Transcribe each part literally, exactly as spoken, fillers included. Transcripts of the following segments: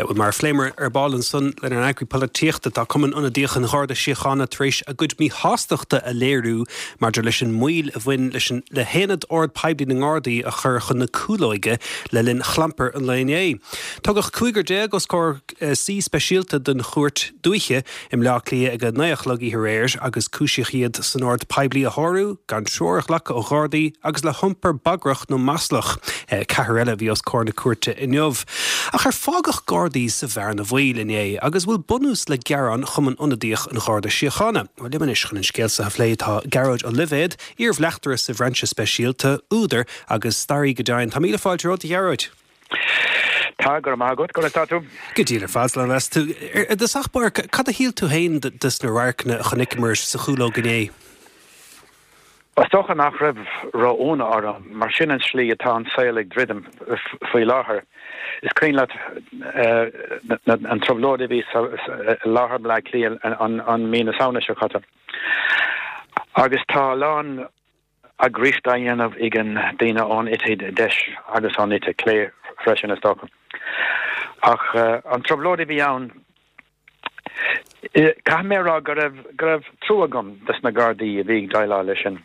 bhfuil mar fléimar ar bálan san le an agri políochta tá cuman ina ddíochan gáda síochána tar éis a gcuid mí hásteachta a léirú mar de leis an muil a bhain leis an le héanad ord peibli na ngádaí a chur chun na cúlóige le linn chlamper an lein é. Tugach cuigar de agus cór sí speisialta den chuirt dúiche im leachlí ag an naochlagaí réir agus cúiseach iad san ord peibli a thorú gan seoirach lecha ó gádaí agus le humper bagrach nó maslach caharella bhí os cór na cuairte inniuh. A chuir fágach gádaí sa bhar na bhil in é agus bhfuil bunús le gearan chuman onadíoch an gáda síochána. Well, limanis chun an scéalsa a phléid tá Gearóid Olivéad íor bhleachtar sa bhrense speisialta údar agus starí go dain. Tá míle fáilte rud Gearóid. Tá gur mágad go táú. Go díle fásla les tú. De sachbar cad a híl tú hain dus na raircna chonickmers sa chúló gné. As toch nach raibh rá óna ára mar sin an slí atá an saoigh dridum faoi láthair. Is clean leat an tromhlóide bhí láthair le lí an mína saona seo chatta. Agus tá lán a grísta dhéanamh ag an daine ón itid deis agus an ite clé freisin is stocha. Ach an tromhlóide bhí ann Ca mérá go raibh go raibh trúagam dus na gardaí a bhí dailá lei sin.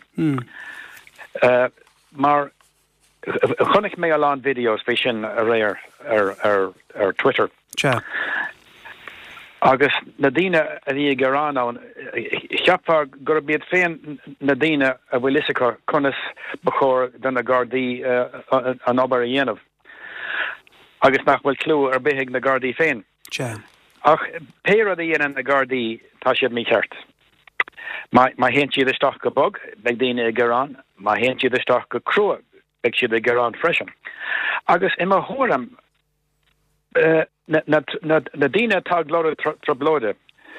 Mar chunig mé aláin videos bhí sin a réir ar ar ar Twitter. Cha. Agus na daine a bhí garán ann cheapar gur bíad féin na daine a bhfuil isacha conas bachór den na gardaí an obair a dhéanamh. Agus nach bhfuil clú ar bithigh na gardaí féin. Cha. Ach, péra a dhéanaan na gardaí tá siad mí ceart. Má héint siad isteach go bog, beag daine i gcomhrán, má héint siad isteach go crua, beag siad i gcomhrán freisin. Agus ima thóram, na daine tá glóra troblóide,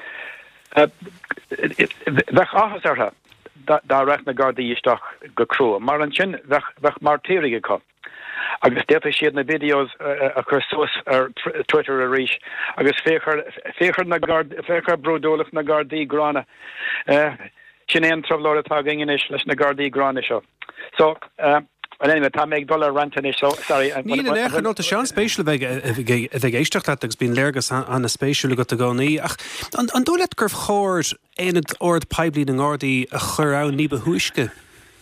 bheith áthas artha dá reith na gardaí isteach go crua, mar an sin bheith mar tíirige có. Agus défa siad na videos a chur sos ar Twitter a ríis, agus féchar na gard féchar brodólach na gardaí grána sin éon tromhlóra tá gingis leis na gardaí grána seo. So anyway, tá méid dul rantan is so sorry. Ní an échar nó sean spéisiúla bheith éisteach agus bíon léirgus an na spéisiúla go a gánaí. Ach an dólaid gurh chóir éad ord peibli na ngádaí a chur ann ní behuaisce?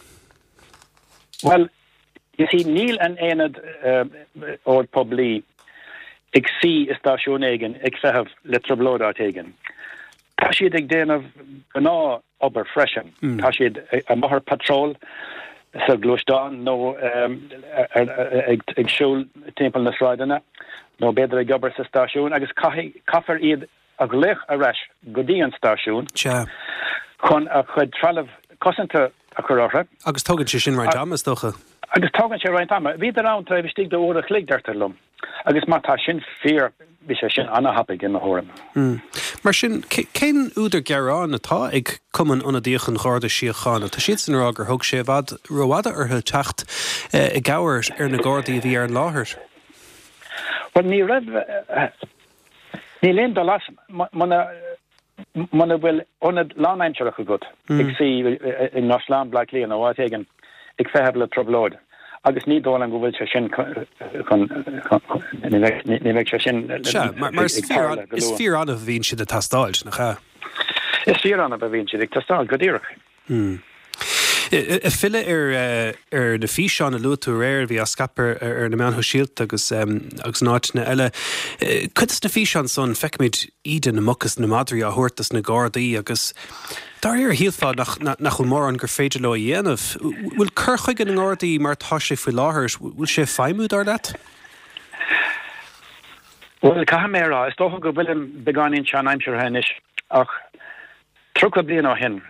Well, you see, Neil and Enid uh, or Publi, ik zie station egen, ik zeg le trobloda tegen. Tashid ik den of gna ober freshen. Tashid a mahar patrol, so glostan no ik shul tempel na sridana, no bedre gobber sa station. Agus kaffer id a glech a rash godian station. Cha. Kon a chud tralav cosanta a corora. Agus tugad sin right amas docha. Agus tágann sé roiint ama, bhí an tra bhí stig de óra chlig d'artarlum. Agus má tá sin fear bhí sé sin anahapig in na hóram. Mar sin cén údar gearán atá ag cuman onadíoch an gáda síochána. Tá siad san rá gur thug sé bhd roiada artha teacht i gabhar ar na gádaí a bhí ar an láthair. Well, ní raibh ní léon do las mana mana bhfuil onad lánainseach a gut. Ag sí in Náslán Black Leon a bhá tegen. Ik feheb le troblóid. Agus ní dóil an go bhfuil se sin ní bheith se sin... Mar is fear an a bhíonn siad a tastáilt, nach cha? Is fear an a bhíonn siad ag tastáilt, go díreach. I fille ar na físeán a luú réir bhí a scapar ar na meán síalt agus agus náit na eile. Cutas na físeán son feicimiid iad na muchas na madrií a thuirtas na gádaí agus dar ar híalfád nach chun mór an gur féidir le dhéanamh. Bhfuil curchuig an gádaí mar tá sé faoi láthair, bhfuil sé feimúd ar dat? Well, ca mérá, is tócha go bhfuil begáín sean aimseir henis ach trúcha blian á hin.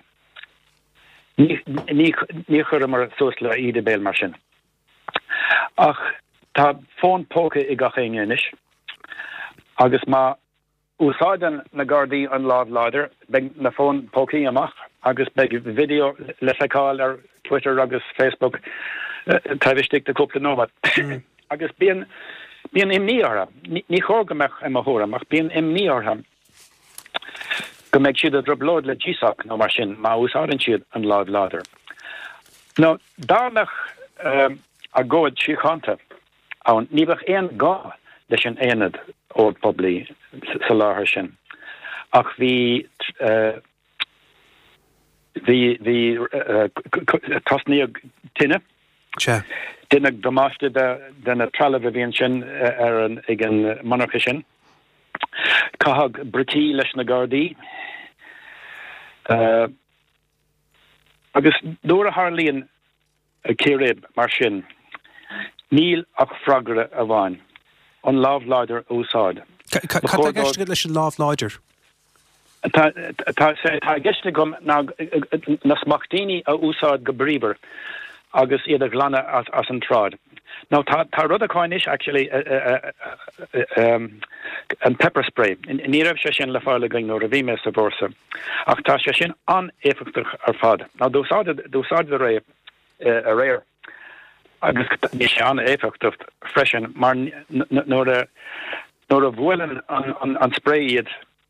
Ní chur mar sos le iad béal mar sin. Ach tá fón póca i gachéine inis agus má úsáidan na gardaí an lád láidir beag na fón pócaí amach agus beag video le feicáil ar Twitter agus Facebook taimhstig de cúpla nómad. Agus bíon bíon imní ortha, ní chógamach am a thóram ach bíon imní ortha go méid siad a droblóid le ddíosach nó mar sin má úsáidan siad an lád láidir. No, dánach um, a ggóid síochananta ann ní bheadh éon gá leis an éad ó poblí sa láthair sin. Ach bhí hí hí tasníag tinine duine domáiste denna trala bhíonn sin ar an ag an monarcha sin. Cathag brití leis na Gardaí. Agus nuair a tharlaíonn a céiréab mar sin, níl ach freagra a bhain an lámhláidir úsáid. Tá gceiste leis an lámhláidir? Tá gceiste gom na smachtaoine a úsáid go bríomhar agus iad a glanna as an trád. Now, tá rud a cáinis actually an pepper spray. Ní raibh sé sin le fáile going nó a bhí me sa bhórsa. Ach tá sé sin an éifeachtar ar fad. Now, dúsáid a ré a réir. Agus ní sé an éifeachtacht freisin, mar nóair a bhfuileann an spray iad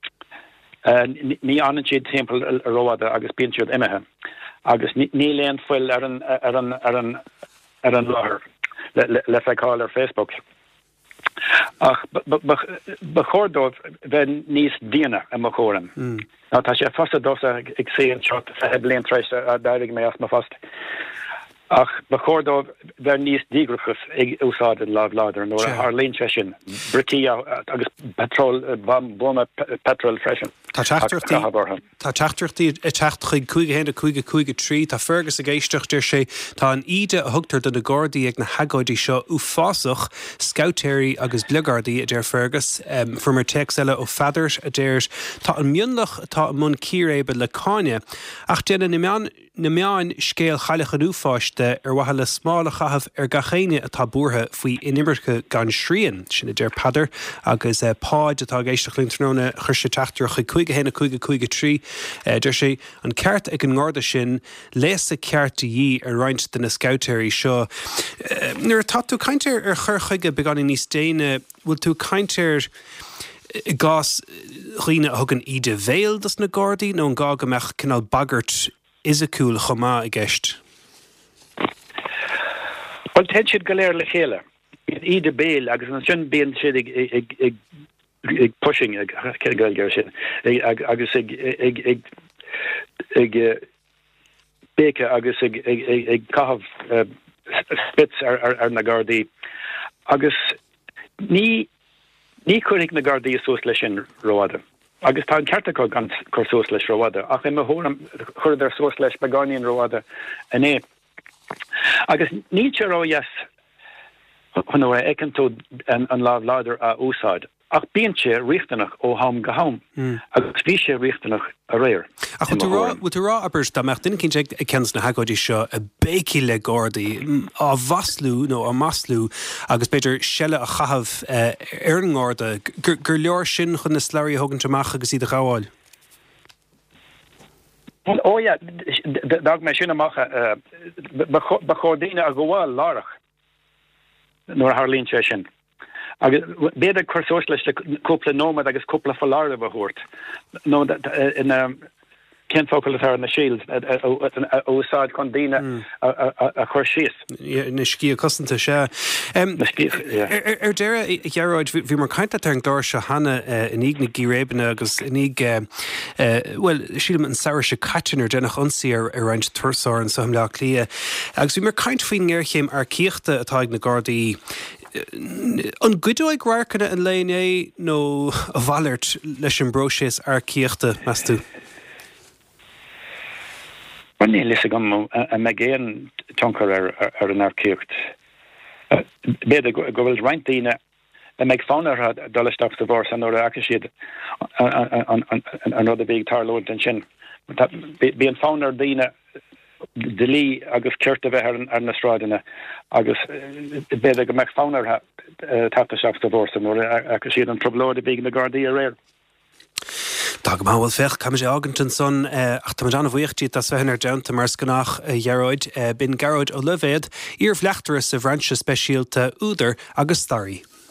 ní anan siad timpeall a róada agus bíonn siad imethe. Agus ní léon foiil ar an láthair. le feicáil ar Facebook. Ach, ba chórdóibh bheith níos díana a mo chóran. Ná tá sé fasta dosa ag séan seot fe blion treis a dairigh mé as ma fast. Ach, ba chórdóibh bheith níos dígrachas ag úsáid an lámhláidir nó a Harlín sin, brití agus petrol, boma petrol freisin. Tá teachtarchtaí i techt chuig chuige héna chuige chuige trí, tá Fergus a géisteachtar sé tá an ide a thugtar don na Gardaí ag na hagóidí seo ú fásach scoutéirí agus blegardaí a déir Fergus um, fu mar teach eile ó fadars a déir tá an mionnach tá mun círébe le cáine ach déna na meáin scéal chailecha úfáiste ar waithe le smála chahabh ar gachéine atá búrtha faoi inimircha gan srían sinna déir padar agus uh, páid atá géisteach lintróna chuir sé teachtar chuig chuige héna chuige chuige trí déir sé an ceart ag an ngorda sin léas a ceart í ar roiint den na scoutéirí seo. Nuair tá tú caintear ar chur chuige beganí níos déine bhfuil tú caintear gás chuoine thugan iad bhéal das na Gardaí nó an gá go meach cinál bagart is a cool chomá i gceist? Well, ten siad go léir le chéile. Iad a béal agus an sin bíon siad ag ag pushing ag cegail gar sin agus ag ag ag ag béca agus ag ag cahabh spits ar na Gardaí agus ní ní chuig na Gardaí sós lei sin roiada. Agus tá an ceartacó gan chu sós leis roiada ach é thóram chuir ar sós leis begáíonn roiada in é. Agus ní te róias chun é ag tú an lámhláidir a úsáid. Ach bíonn sé riachtanach ó ham go ham agus bhí sé riachtanach a réir. Ach bhú rá abers dá meach duine cinn ag ceans na hagóidí seo a béci le Gardaí á bhaslú nó á maslú agus beidir seile a chahabh ar an ngorda gur leor sin chun na sleirí thugann teach agus iad a ghabháil. Ó ja, dag mé sin amach ba chódaíine a go bháil lárach nóair Harlín sé sin. Agus beidir chuir sós leis cúpla nómad agus cúpla faláir a bhúirt. nó in cén focail atá na síls úsáid chun daoine a chuir síos. Na scí a cosanta sé. Ar deire i ghearáid bhí mar caiinte ar an dáir se hana in ag na gírébanna agus in ag well sílam an saoir se caitin ar dénach ansaí ar roiint tursáir an sam leach lia. Agus bhí mar caiint faoin ggéirchéim ar cíochta atá ag na Gardaí an gudóid gráircanna an léin é nó a bhallart leis an bróisés ar cíochta meas tú? Wanneer lis ik om een megéan tonker er een arkeert. Bede go wil reintine en meg fauner had dolle stap te voor en door akkesid an rode big tarlo en sin. Be een fauner dine de li agus kirte we her er na stradene agus bede go meg fauner ha tap stap te voor en door akkesid an troblode big na Gardaí a réir. Tá go bhfuil fech cam sé agantain son ach tá anna bhuiochttí tá bheitnar deanta mar scanach dhearóid bin garóid ó levéad ar bhleachtar sa bhreintse speisialta údar agus starí.